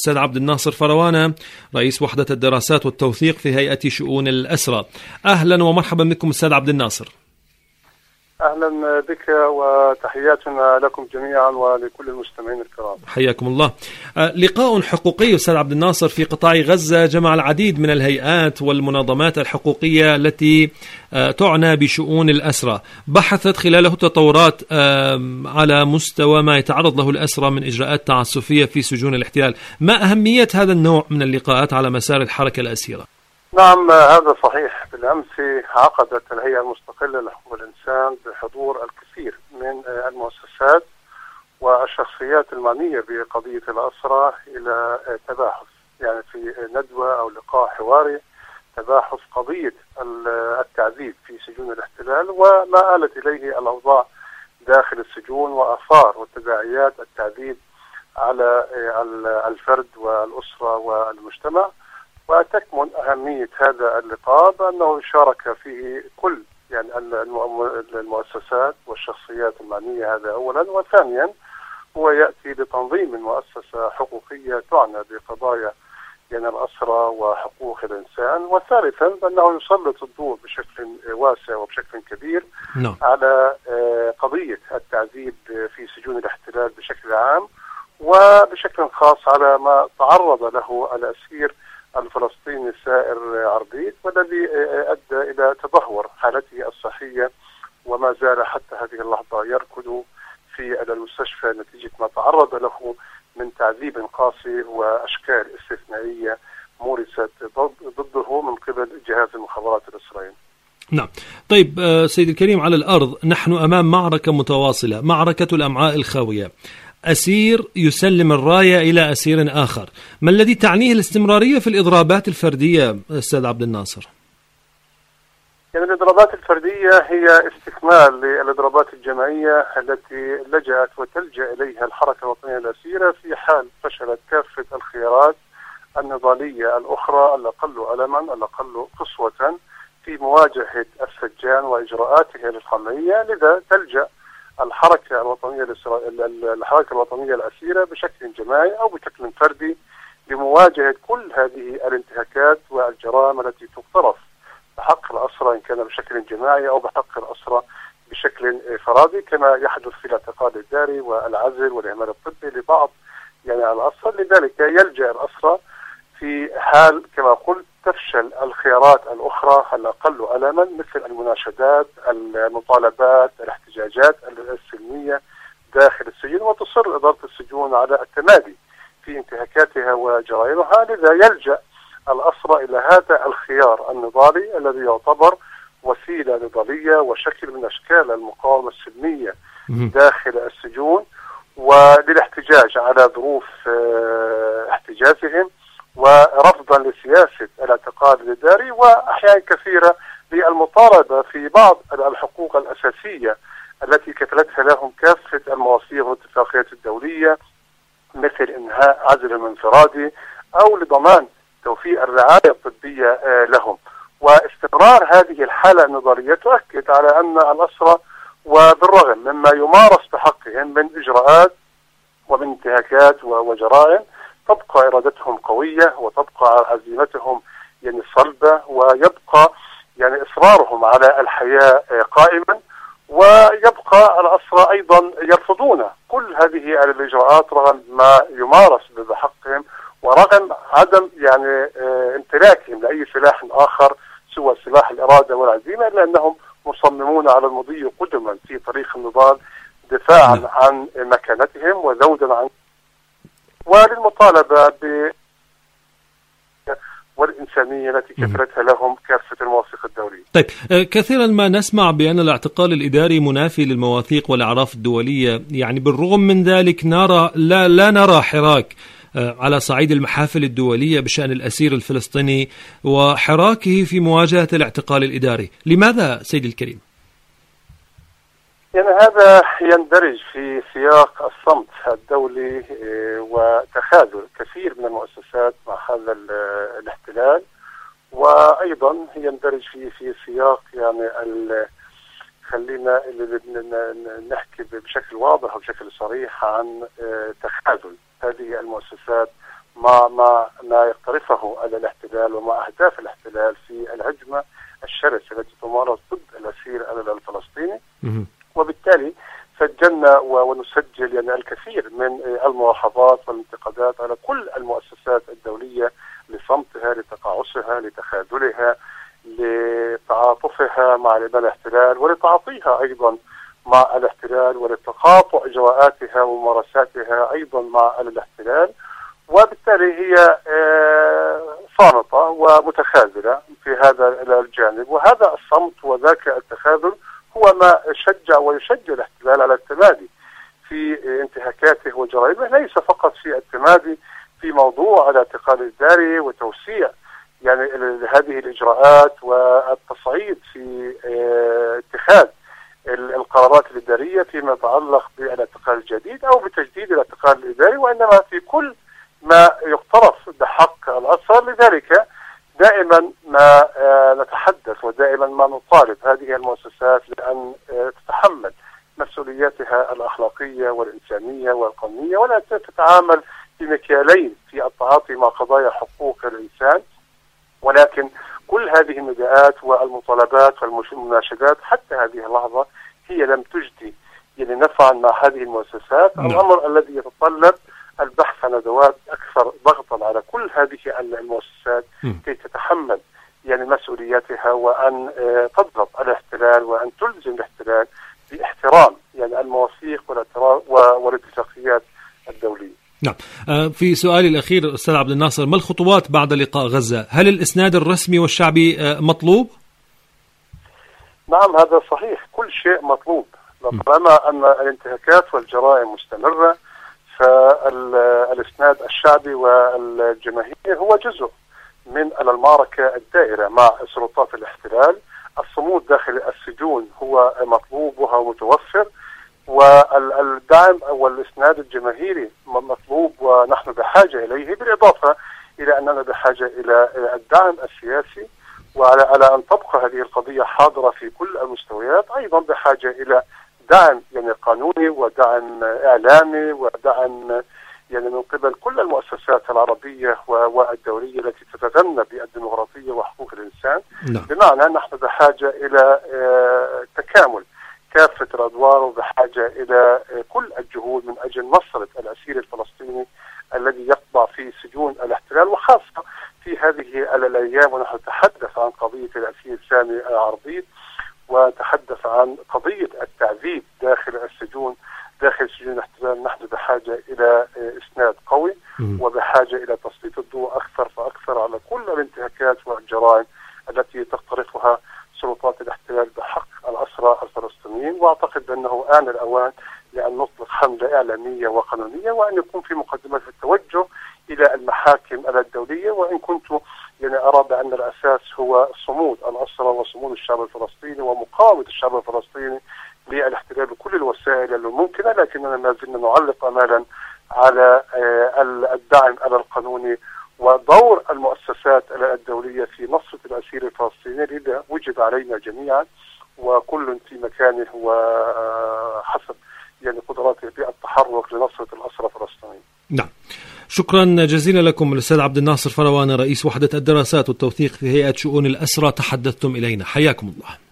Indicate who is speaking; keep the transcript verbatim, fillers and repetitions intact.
Speaker 1: الأستاذ عبد الناصر فروانة، رئيس وحدة الدراسات والتوثيق في هيئة شؤون الأسرى. أهلا ومرحبا بكم أستاذ عبد الناصر.
Speaker 2: أهلا بك وتحياتنا لكم جميعا ولكل المستمعين الكرام.
Speaker 1: حياكم الله. لقاء حقوقي أستاذ عبد الناصر في قطاع غزة جمع العديد من الهيئات والمنظمات الحقوقية التي تعنى بشؤون الأسرى، بحثت خلاله تطورات على مستوى ما يتعرض له الأسرى من إجراءات تعسفية في سجون الاحتلال. ما أهمية هذا النوع من اللقاءات على مسار الحركة الأسيرة؟
Speaker 2: نعم هذا صحيح. بالأمس عقدت الهيئة المستقلة لحقوق الإنسان بحضور الكثير من المؤسسات والشخصيات المعنية بقضية الأسرى إلى تباحث، يعني في ندوة أو لقاء حواري تباحث قضية التعذيب في سجون الاحتلال وما آلت إليه الأوضاع داخل السجون وآثار وتداعيات التعذيب على الفرد والأسرة والمجتمع. وتكمن أهمية هذا اللقاء بأنه شارك فيه كل يعني المؤسسات والشخصيات المعنية، هذا أولا. وثانيا هو يأتي بتنظيم مؤسسة حقوقية تعنى بقضايا يعني الأسرى وحقوق الإنسان. وثالثا بأنه يسلط الضوء بشكل واسع وبشكل كبير no. على قضية التعذيب في سجون الاحتلال بشكل عام وبشكل خاص على ما تعرض له الأسير الفلسطيني سائر عربيد والذي أدى إلى تدهور حالته الصحية وما زال حتى هذه اللحظة يركض في المستشفى نتيجة ما تعرض له من تعذيب قاسي وأشكال استثنائية مورست ضده من قبل جهاز المخابرات الإسرائيلي.
Speaker 1: نعم. طيب سيد الكريم، على الأرض نحن أمام معركة متواصلة، معركة الأمعاء الخاوية. أسير يسلم الراية إلى أسير آخر، ما الذي تعنيه الاستمرارية في الإضرابات الفردية أستاذ عبد الناصر؟
Speaker 2: يعني الإضرابات الفردية هي استكمال للإضرابات الجماعية التي لجأت وتلجأ إليها الحركة الوطنية الأسيرة في حال فشلت كافة الخيارات النضالية الأخرى الأقل ألما الأقل قسوة في مواجهة السجان وإجراءاته القمعية. لذا تلجأ الحركة الوطنية الحركة الوطنية الأسيرة بشكل جماعي أو بشكل فردي لمواجهة كل هذه الانتهاكات والجرائم التي تقترف بحق الأسرى إن كان بشكل جماعي أو بحق الأسرى بشكل فرادي، كما يحدث في الاعتقال الداري والعزل والإهمال الطبي لبعض يعني الأسرى. لذلك يلجأ الأسرى في حال كما قلت تفشل الخيارات الأخرى الأقل ألما مثل المناشدات، المطالبات، الاحتجاجات السلمية داخل السجن، وتصر إدارة السجون على التمادي في انتهاكاتها وجرائمها. لذا يلجأ الأسرى إلى هذا الخيار النضالي الذي يعتبر وسيلة نضالية وشكل من أشكال المقاومة السلمية داخل السجون وللاحتجاج على ظروف احتجازهم ورفضا لسياسة الاعتقال الإداري، وأحيانا كثيرة للمطالبة في بعض الحقوق الأساسية التي كفلتها لهم كافة المواثيق والاتفاقيات الدولية مثل إنهاء عزلهم الانفرادي أو لضمان توفير الرعاية الطبية لهم. واستمرار هذه الحالة النضالية تؤكد على أن الأسرى وبالرغم مما يمارس بحقهم من إجراءات ومن انتهاكات وجرائم تبقى إرادتهم قوية وتبقى عزيمتهم يعني صلبة ويبقى يعني إصرارهم على الحياة قائما، ويبقى الأسرى أيضا يرفضون كل هذه الإجراءات رغم ما يمارس بحقهم ورغم عدم يعني امتلاكهم لأي سلاح آخر سوى سلاح الإرادة والعزيمة، لأنهم مصممون على المضي قدما في طريق النضال دفاعا عن مكانتهم وذودا عن وللمطالبة ب والإنسانية التي كفلتها لهم كافة المواثيق الدولية.
Speaker 1: طيب كثيرا ما نسمع بأن الاعتقال الإداري منافي للمواثيق والأعراف الدولية، يعني بالرغم من ذلك نرى لا لا نرى حراك على صعيد المحافل الدولية بشأن الأسير الفلسطيني وحراكه في مواجهة الاعتقال الإداري. لماذا سيد الكريم؟
Speaker 2: يعني هذا يندرج في سياق الصمت الدولي وتخاذل كثير من المؤسسات مع هذا الاحتلال، وأيضا يندرج في في سياق يعني خلينا نحكي بشكل واضح وبشكل صريح عن تخاذل هذه المؤسسات مع ما ما يقترفه الاحتلال ومع اهداف الاحتلال في الهجمه الشرسه التي تمارس ضد الاسير الفلسطيني. وبالتالي سجلنا ونسجل يعني الكثير من الملاحظات والانتقادات على كل المؤسسات الدوليه لصمتها، لتقاعسها، لتخاذلها، لتعاطفها مع الاحتلال، ولتعاطيها ايضا مع الاحتلال، ولتقاطع اجراءاتها وممارساتها ايضا مع الاحتلال. وبالتالي هي صامتة ومتخاذلة في هذا الجانب، وهذا الصمت وذاك التخاذل هو ما شجع ويشجع الاحتلال على التمادي في انتهاكاته وجرائمه، ليس فقط في التمادي في موضوع الاعتقال الإداري وتوسيع يعني هذه الإجراءات والتصعيد في اتخاذ القرارات الإدارية فيما يتعلق بالاعتقال الجديد أو بتجديد الاعتقال الإداري، وإنما في كل ما يقترف بحق الأسرى. لذلك دائما ما نتحدث ودائما ما نطالب هذه المؤسسات لأن تتحمل مسؤولياتها الأخلاقية والإنسانية والقانونية، ولا تتعامل بمكيالين في التعاطي مع قضايا حقوق الإنسان. ولكن كل هذه النداءات والمطالبات والمناشدات حتى هذه اللحظة هي لم تجدي يعني نفعا مع هذه المؤسسات. الأمر الذي يتطلب البحث عن ادوات اكثر ضغطا على كل هذه المؤسسات كي تتحمل يعني مسؤولياتها، وان تضغط على الاحتلال وان تلزم الاحتلال باحترام يعني المواثيق والاتفاقيات الدوليه.
Speaker 1: نعم. في سؤالي الاخير استاذ عبد الناصر، ما الخطوات بعد لقاء غزة؟ هل الاسناد الرسمي والشعبي مطلوب؟
Speaker 2: نعم هذا صحيح، كل شيء مطلوب طالما ان الانتهاكات والجرائم مستمره، فالإسناد الشعبي والجماهيري هو جزء من المعركة الدائرة مع سلطات الاحتلال. الصمود داخل السجون هو مطلوب وهو متوفر، والدعم والإسناد الجماهيري مطلوب ونحن بحاجة إليه، بالإضافة إلى أننا بحاجة إلى الدعم السياسي، وعلى أن تبقى هذه القضية حاضرة في كل المستويات. أيضا بحاجة إلى دعم يعني قانوني ودعم إعلامي ودعم يعني من قبل كل المؤسسات العربية والدولية التي تتغنى بالديمقراطية وحقوق الإنسان.
Speaker 1: لا.
Speaker 2: بمعنى نحن بحاجة إلى تكامل كافة الأدوار، وبحاجة إلى كل الجهود من أجل نصرة الأسير الفلسطيني الذي يقضى في سجون الاحتلال، وخاصة في هذه الأيام ونحن نتحدث عن قضية الأسير سامي عربيد، وتحدث عن قضية التعذيب داخل السجون داخل سجون الاحتلال. نحن بحاجة إلى إسناد قوي وبحاجة إلى تسليط الضوء أكثر فأكثر على كل الانتهاكات والجرائم التي تقترفها سلطات الاحتلال بحق الأسرى الفلسطينيين. وأعتقد بأنه آن الأوان لأن نطلق حملة إعلامية وقانونية، وأن يكون في مقدمة التوجه إلى المحاكم الدولية. وإن كنت يعني أرى بأن الأساس هو صمود الأسرى وصمود الشعب الفلسطيني ومقاومة الشعب الفلسطيني للاحتلال بكل الوسائل الممكنة، لكننا ما زلنا نعلق أمالا على الدعم القانوني ودور المؤسسات الدولية في نصرة الأسير الفلسطيني اللي وجب علينا جميعا، وكل في مكانه وحسب يعني قدراته بالتحرك لنصرة الأسرى الفلسطينيين.
Speaker 1: نعم. شكرا جزيلا لكم الأستاذ عبد الناصر فروانة، رئيس وحدة الدراسات والتوثيق في هيئة شؤون الأسرى، تحدثتم إلينا، حياكم الله.